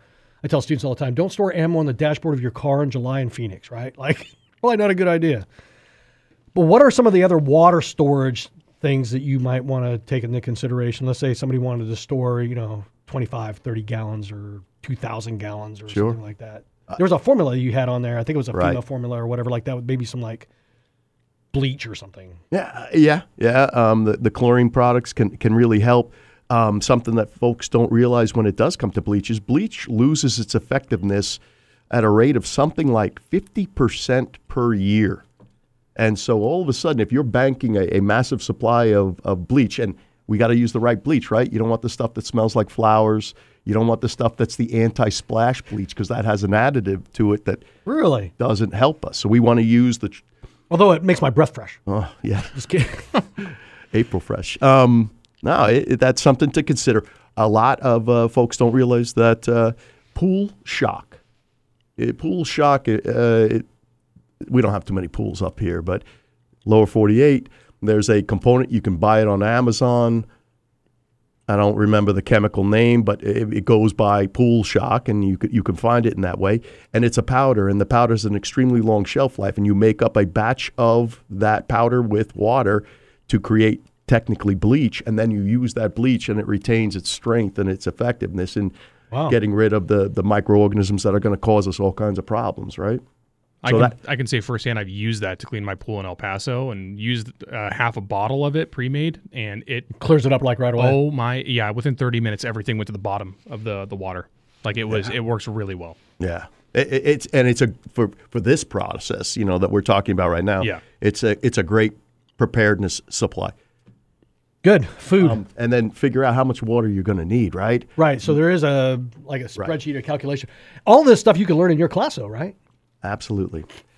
I tell students all the time, don't store ammo on the dashboard of your car in July in Phoenix, right? Like, probably not a good idea. But what are some of the other water storage things that you might want to take into consideration? Let's say somebody wanted to store, 25, 30 gallons or 2,000 gallons or something like that. There was a formula you had on there. I think it was a FEMA formula or whatever like that, with maybe some like bleach or something. Yeah. The chlorine products can really help. Something that folks don't realize when it does come to bleach is bleach loses its effectiveness at a rate of something like 50% per year. And so all of a sudden, if you're banking a massive supply of bleach, and we got to use the right bleach, right? You don't want the stuff that smells like flowers. You don't want the stuff that's the anti-splash bleach because that has an additive to it that really doesn't help us. So we want to use the... Although it makes my breath fresh. Oh, yeah. Just kidding. April fresh. That's something to consider. A lot of folks don't realize that pool shock. We don't have too many pools up here, but lower 48, there's a component. You can buy it on Amazon. I don't remember the chemical name, but it goes by pool shock, and you can find it in that way. And it's a powder, and the powder has an extremely long shelf life, and you make up a batch of that powder with water to create technically bleach, and then you use that bleach, and it retains its strength and its effectiveness in getting rid of the microorganisms that are going to cause us all kinds of problems, right? I can say firsthand I've used that to clean my pool in El Paso and used half a bottle of it pre-made, and it clears it up like right away. Oh my, yeah! Within 30 minutes, everything went to the bottom of the water. Like it works really well. Yeah, it's for this process, that we're talking about right now. Yeah, it's a great preparedness supply. Good food, and then figure out how much water you're going to need. Right. Right. So there is a spreadsheet or calculation. All this stuff you can learn in your class, though, right? Absolutely.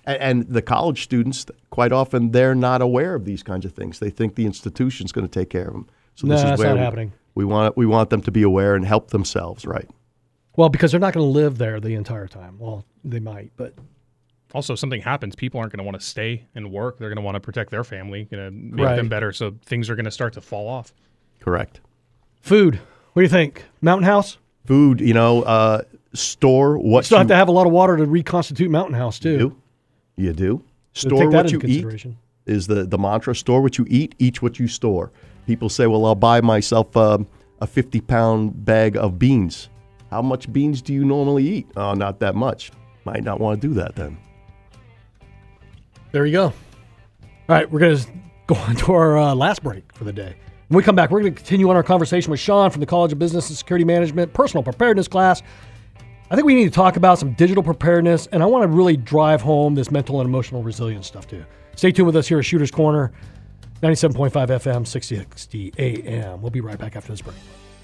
And the college students, quite often, they're not aware of these kinds of things. They think the institution's going to take care of them. So No, this is that's where not happening. We want them to be aware and help themselves, right? Well, because they're not going to live there the entire time. Well, they might, but Also, if something happens, people aren't going to want to stay and work. They're going to want to protect their family, going to make Right. them better. So things are going to start to fall off. Correct. food. What do you think? Mountain House? Food, store what Still you have to have a lot of water to reconstitute Mountain House, too. You do. So Store take that what into you eat consideration. is the mantra. Store what you eat what you store. People say, well, I'll buy myself a 50-pound bag of beans. How much beans do you normally eat? Oh, not that much. Might not want to do that then. There you go. All right, we're going to go on to our last break for the day. When we come back, we're going to continue on our conversation with Sean from the College of Business and Security Management personal preparedness class. I think we need to talk about some digital preparedness, and I want to really drive home this mental and emotional resilience stuff too. Stay tuned with us here at Shooter's Corner, 97.5 FM, 660 AM. We'll be right back after this break.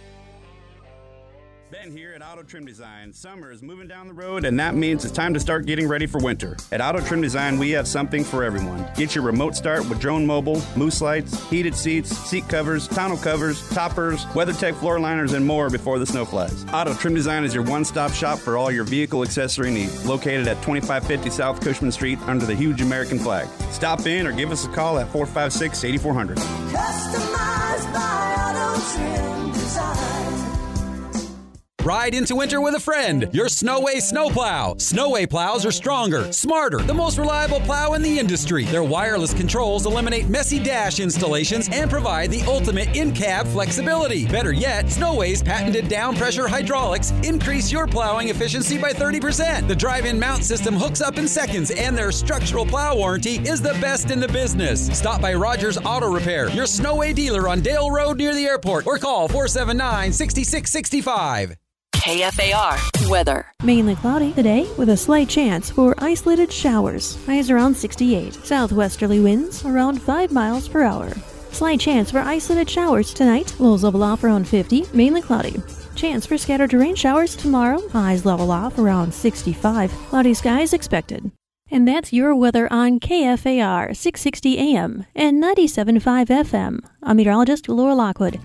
Ben here at Auto Trim Design. Summer is moving down the road, and that means it's time to start getting ready for winter. At Auto Trim Design, we have something for everyone. Get your remote start with drone mobile, moose lights, heated seats, seat covers, tonneau covers, toppers, WeatherTech floor liners, and more before the snow flies. Auto Trim Design is your one-stop shop for all your vehicle accessory needs. Located at 2550 South Cushman Street under the huge American flag. Stop in or give us a call at 456-8400. Customized by Auto Trim Design. Ride into winter with a friend. Your Snowway snowplow. Snowway plows are stronger, smarter, the most reliable plow in the industry. Their wireless controls eliminate messy dash installations and provide the ultimate in-cab flexibility. Better yet, Snowway's patented down pressure hydraulics increase your plowing efficiency by 30%. The drive-in mount system hooks up in seconds, and their structural plow warranty is the best in the business. Stop by Rogers Auto Repair, your Snowway dealer on Dale Road near the airport, or call 479-6665. KFAR weather. Mainly cloudy today with a slight chance for isolated showers. Highs around 68. Southwesterly winds around 5 miles per hour. Slight chance for isolated showers tonight. Lows level off around 50. Mainly cloudy. Chance for scattered rain showers tomorrow. Highs level off around 65. Cloudy skies expected. And that's your weather on KFAR 660 AM and 97.5 FM. I'm meteorologist Laura Lockwood.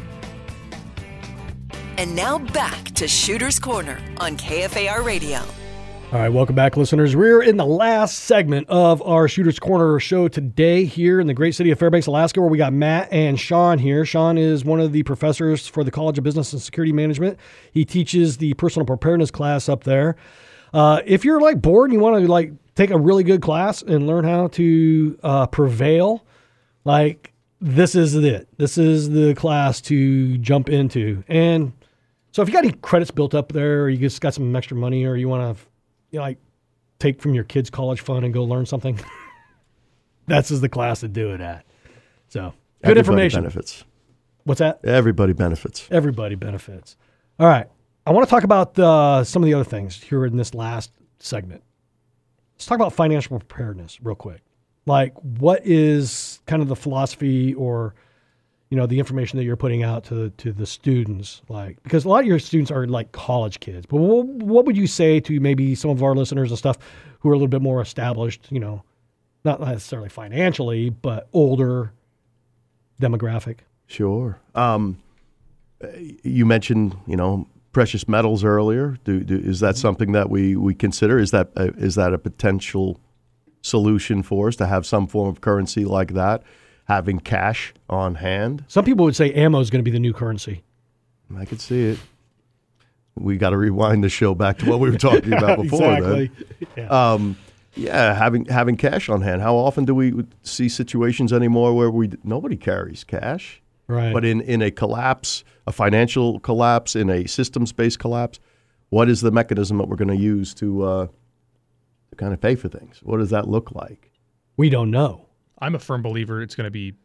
And now back to Shooter's Corner on KFAR Radio. All right, welcome back, listeners. We're in the last segment of our Shooter's Corner show today here in the great city of Fairbanks, Alaska, where we got Matt and Sean here. Sean is one of the professors for the College of Business and Security Management. He teaches the personal preparedness class up there. If you're bored and you want to take a really good class and learn how to prevail, this is it. This is the class to jump into. And so if you got any credits built up there, or you just got some extra money, or you want to take from your kids' college fund and go learn something, this is the class to do it at. So good information. Benefits. What's that? Everybody benefits. Everybody benefits. All right. I want to talk about some of the other things here in this last segment. Let's talk about financial preparedness real quick. What is kind of the philosophy or the information that you're putting out to the students, because a lot of your students are college kids, but what would you say to maybe some of our listeners and stuff who are a little bit more established, not necessarily financially, but older demographic? Sure. You mentioned, precious metals earlier. Is that something that we consider? Is that a potential solution for us to have some form of currency like that? Having cash on hand. Some people would say ammo is going to be the new currency. I could see it. We got to rewind the show back to what we were talking about before. Exactly. Then. Having cash on hand. How often do we see situations anymore where nobody carries cash? Right. But in a collapse, a financial collapse, in a systems-based collapse, what is the mechanism that we're going to use to kind of pay for things? What does that look like? We don't know. I'm a firm believer it's going to be,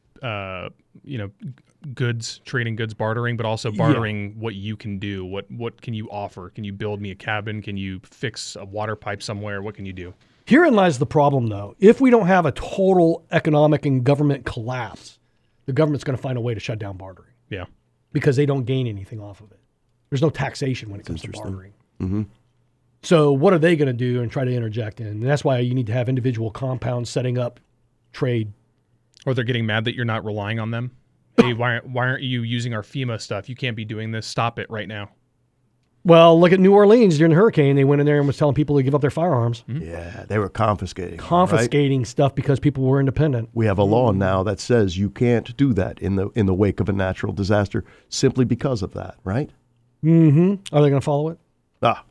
trading goods, bartering, but also bartering what you can do. What can you offer? Can you build me a cabin? Can you fix a water pipe somewhere? What can you do? Herein lies the problem, though. If we don't have a total economic and government collapse, the government's going to find a way to shut down bartering. Yeah. Because they don't gain anything off of it. There's no taxation when it comes to bartering. Mm-hmm. So what are they going to do and try to interject in? And that's why you need to have individual compounds setting up trade. Or they're getting mad that you're not relying on them. Hey, why aren't you using our FEMA stuff? You can't be doing this. Stop it right now. Well, look at New Orleans during the hurricane. They went in there and was telling people to give up their firearms. Yeah, they were confiscating. Confiscating stuff because people were independent. We have a law now that says you can't do that in the wake of a natural disaster simply because of that, right? Mm-hmm. Are they going to follow it? Ah.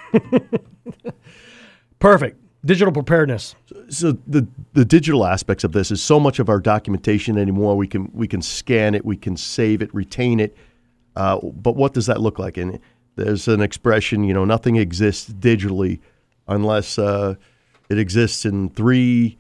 Perfect. Digital preparedness. So the digital aspects of this is so much of our documentation anymore. We can scan it, we can save it, retain it. But what does that look like? And there's an expression, nothing exists digitally unless it exists in 3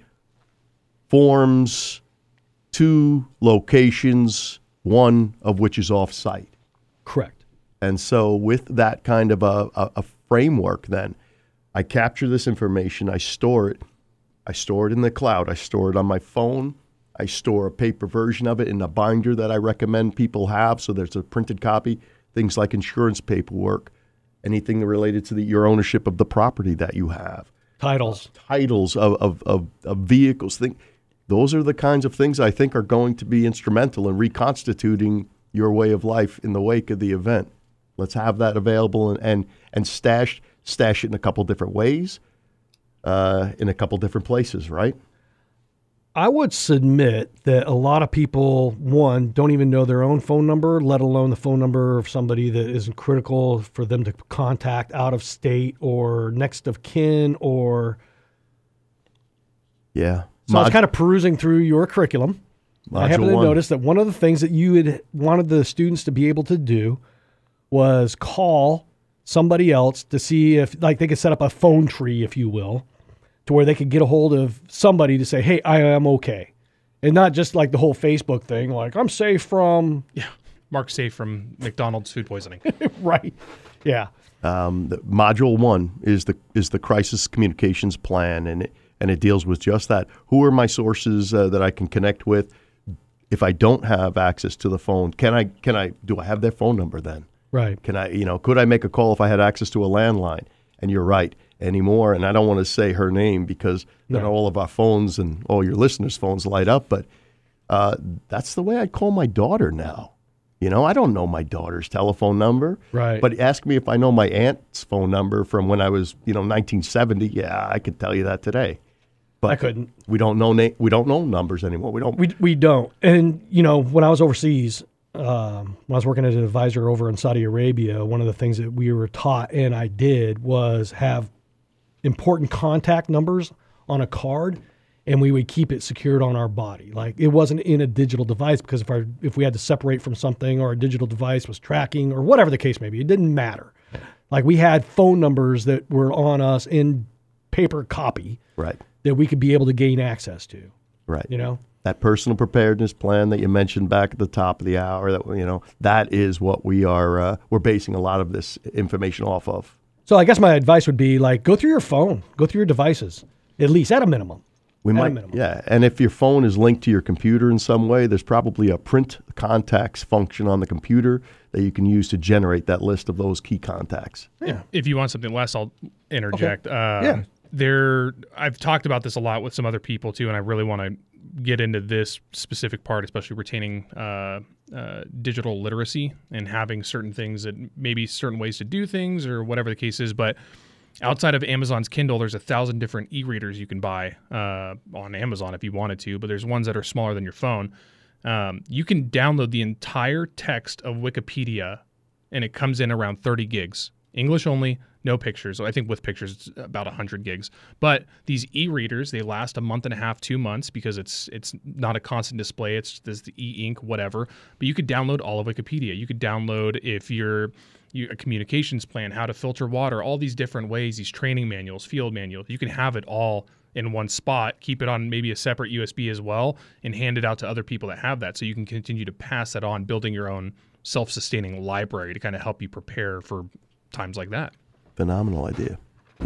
forms, 2 locations, 1 of which is off-site. Correct. And so with that kind of a framework, then I capture this information, I store it. I store it in the cloud. I store it on my phone. I store a paper version of it in a binder that I recommend people have. So there's a printed copy, things like insurance paperwork, anything related to your ownership of the property that you have. Titles. Titles of vehicles. Those are the kinds of things I think are going to be instrumental in reconstituting your way of life in the wake of the event. Let's have that available and stash it in a couple different ways, in a couple different places, right? I would submit that a lot of people, one, don't even know their own phone number, let alone the phone number of somebody that isn't critical for them to contact out of state or next of kin or... Yeah. So I was kind of perusing through your curriculum. I happened to notice that one of the things that you had wanted the students to be able to do was call somebody else to see if, like, they could set up a phone tree, if you will, to where they could get a hold of somebody to say, hey, I am okay. And not just like the whole Facebook thing, like, I'm safe from... Yeah, Mark's safe from McDonald's food poisoning. Right, yeah. Module 1 is the crisis communications plan, and it deals with just that. Who are my sources that I can connect with? If I don't have access to the phone, do I have their phone number then? Right. Could I make a call if I had access to a landline? And you're right, anymore. And I don't want to say her name because then all of our phones and all your listeners' phones light up. But that's the way I call my daughter now. I don't know my daughter's telephone number. Right. But ask me if I know my aunt's phone number from when I was, 1970. Yeah, I could tell you that today. But I couldn't. We don't know numbers anymore. We don't. We don't. And when I was overseas, when I was working as an advisor over in Saudi Arabia, one of the things that we were taught and I did was have important contact numbers on a card, and we would keep it secured on our body. Like, it wasn't in a digital device because if we had to separate from something or a digital device was tracking or whatever the case may be, it didn't matter. Like, we had phone numbers that were on us in paper copy. Right. That we could be able to gain access to. Right. That personal preparedness plan that you mentioned back at the top of the hour, that is what we're basing a lot of this information off of. So I guess my advice would be, like, go through your phone, go through your devices, at least at a minimum. Yeah. And if your phone is linked to your computer in some way, there's probably a print contacts function on the computer that you can use to generate that list of those key contacts. Yeah. If you want something less, I'll interject. Okay. I've talked about this a lot with some other people too, and I really want to get into this specific part, especially retaining digital literacy and having certain things that maybe certain ways to do things or whatever the case is. But outside of Amazon's Kindle, there's 1,000 different e-readers you can buy on Amazon if you wanted to, but there's ones that are smaller than your phone. You can download the entire text of Wikipedia, and it comes in around 30 gigs. English only, no pictures. So I think with pictures, it's about 100 gigs. But these e-readers, they last a month and a half, 2 months, because it's not a constant display. It's the e-ink, whatever. But you could download all of Wikipedia. You could download, if you're a communications plan, how to filter water, all these different ways, these training manuals, field manuals. You can have it all in one spot, keep it on maybe a separate USB as well, and hand it out to other people that have that. So you can continue to pass that on, building your own self-sustaining library to kind of help you prepare for times like that. Phenomenal idea.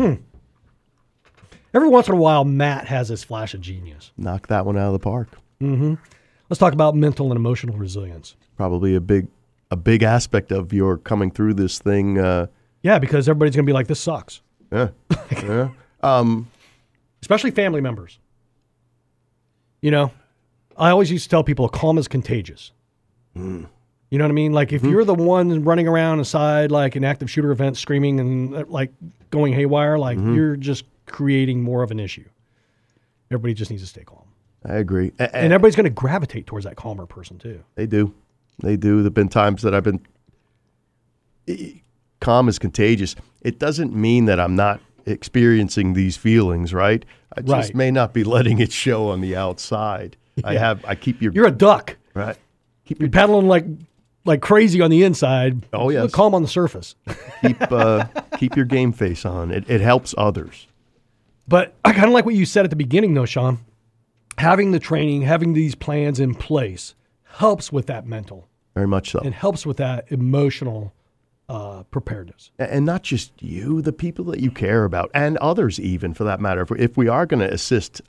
Every once in a while, Matt has his flash of genius. Knock that one out of the park. Mm-hmm. Let's talk about mental and emotional resilience. Probably a big aspect of your coming through this thing. Yeah, because everybody's going to be like, this sucks. Yeah. Yeah. Especially family members. You know, I always used to tell people calm is contagious. Mm. You know what I mean? Like if you're the one running around inside like an active shooter event screaming and like going haywire, like you're just creating more of an issue. Everybody just needs to stay calm. I agree. And everybody's going to gravitate towards that calmer person too. They do. There have been times that I've been calm is contagious. It doesn't mean that I'm not experiencing these feelings, right? I just may not be letting it show on the outside. Yeah. I keep your... You're a duck. Right. You're paddling like crazy on the inside. Oh, yes. Look calm on the surface. Keep your game face on. It helps others. But I kind of like what you said at the beginning, though, Sean. Having the training, having these plans in place helps with that mental. Very much so. And helps with that emotional preparedness. And not just you, the people that you care about, and others even, for that matter. If we are going to assist,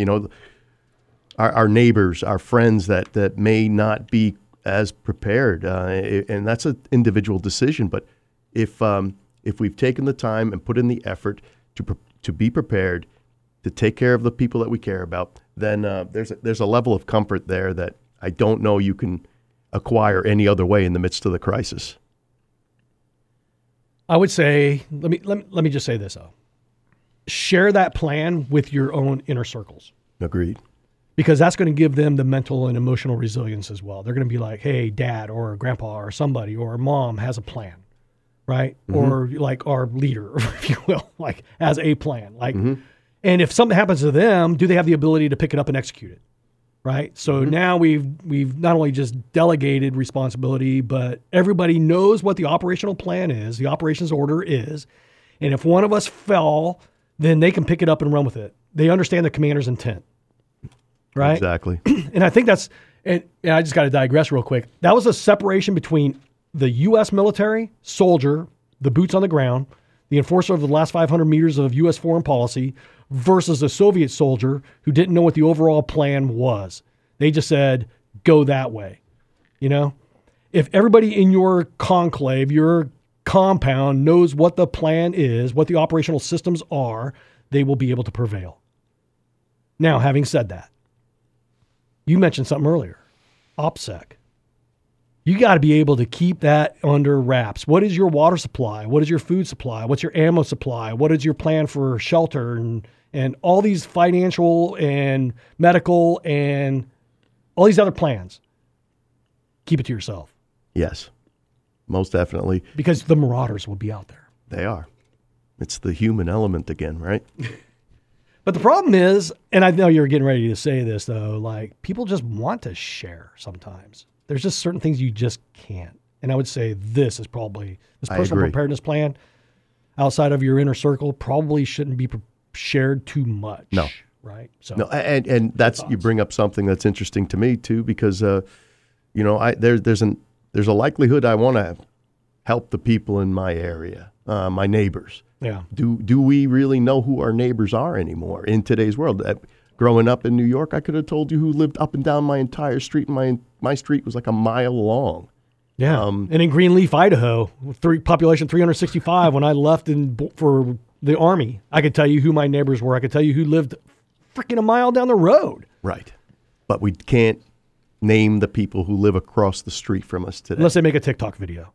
our neighbors, our friends that may not be as prepared, and that's an individual decision. But if we've taken the time and put in the effort to be prepared, to take care of the people that we care about, then there's a level of comfort there that I don't know you can acquire any other way in the midst of the crisis. I would say, let me just say this though. Share that plan with your own inner circles. Agreed. Because that's going to give them the mental and emotional resilience as well. They're going to be like, hey, dad or grandpa or somebody or mom has a plan, right? Or like our leader, if you will, like has a plan. Like, and if something happens to them, do they have the ability to pick it up and execute it? Right. So now we've not only just delegated responsibility, but everybody knows what the operational plan is, the operations order is. And if one of us fell, then they can pick it up and run with it. They understand the commander's intent. Right. Exactly. And I think that's, and I just got to digress real quick. That was a separation between the U.S. military soldier, the boots on the ground, the enforcer of the last 500 meters of U.S. foreign policy, versus a Soviet soldier who didn't know what the overall plan was. They just said, go that way. You know, if everybody in your conclave, your compound knows what the plan is, what the operational systems are, they will be able to prevail. Now, having said that, you mentioned something earlier, OPSEC. You got to be able to keep that under wraps. What is your water supply? What is your food supply? What's your ammo supply? What is your plan for shelter and all these financial and medical and all these other plans? Keep it to yourself. Yes, most definitely. Because the marauders will be out there. They are. It's the human element again, right? But the problem is, and I know you're getting ready to say this though, like people just want to share sometimes. There's just certain things you just can't. And I would say this is probably, this personal preparedness plan outside of your inner circle probably shouldn't be shared too much. No. Right? So no, and that's, you bring up something that's interesting to me too, because, there's a likelihood I want to help the people in my area, my neighbors. Yeah. Do we really know who our neighbors are anymore in today's world? Growing up in New York, I could have told you who lived up and down my entire street. My street was like a mile long. Yeah. And in Greenleaf, Idaho, population 365, when I left for the Army, I could tell you who my neighbors were. I could tell you who lived freaking a mile down the road. Right. But we can't name the people who live across the street from us today. Unless they make a TikTok video.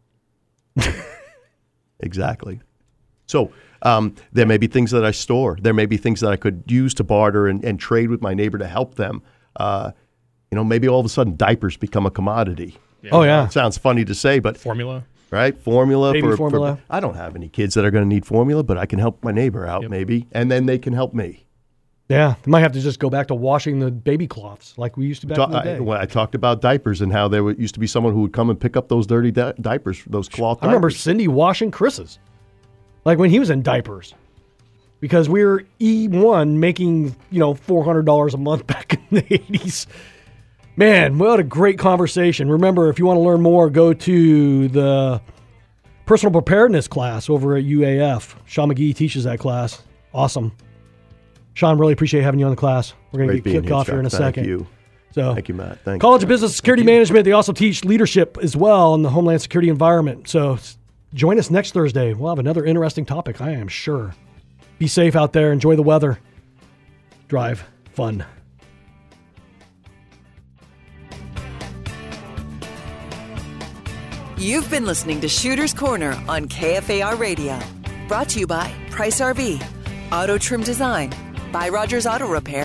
Exactly. So there may be things that I store. There may be things that I could use to barter and trade with my neighbor to help them. Maybe all of a sudden diapers become a commodity. Yeah. Oh, yeah. It sounds funny to say, but... Formula. Right? Formula. Baby formula. I don't have any kids that are going to need formula, but I can help my neighbor out maybe, and then they can help me. Yeah. They might have to just go back to washing the baby cloths like we used to back in the day. When I talked about diapers and how there used to be someone who would come and pick up those dirty diapers, those cloth diapers. I remember Cindy washing Chris's. Like when he was in diapers, because we were E1 making, $400 a month back in the 80s. Man, what a great conversation. Remember, if you want to learn more, go to the personal preparedness class over at UAF. Sean McGee teaches that class. Awesome. Sean, really appreciate having you on the class. We're going to get kicked off here in a second. Thank you. Thank you, Matt. Thank you. College of Business Security Management. They also teach leadership as well in the Homeland Security environment. So join us next Thursday. We'll have another interesting topic, I am sure. Be safe out there. Enjoy the weather. Drive fun. You've been listening to Shooter's Corner on KFAR Radio. Brought to you by Price RV, Auto Trim Design, by Rogers Auto Repair,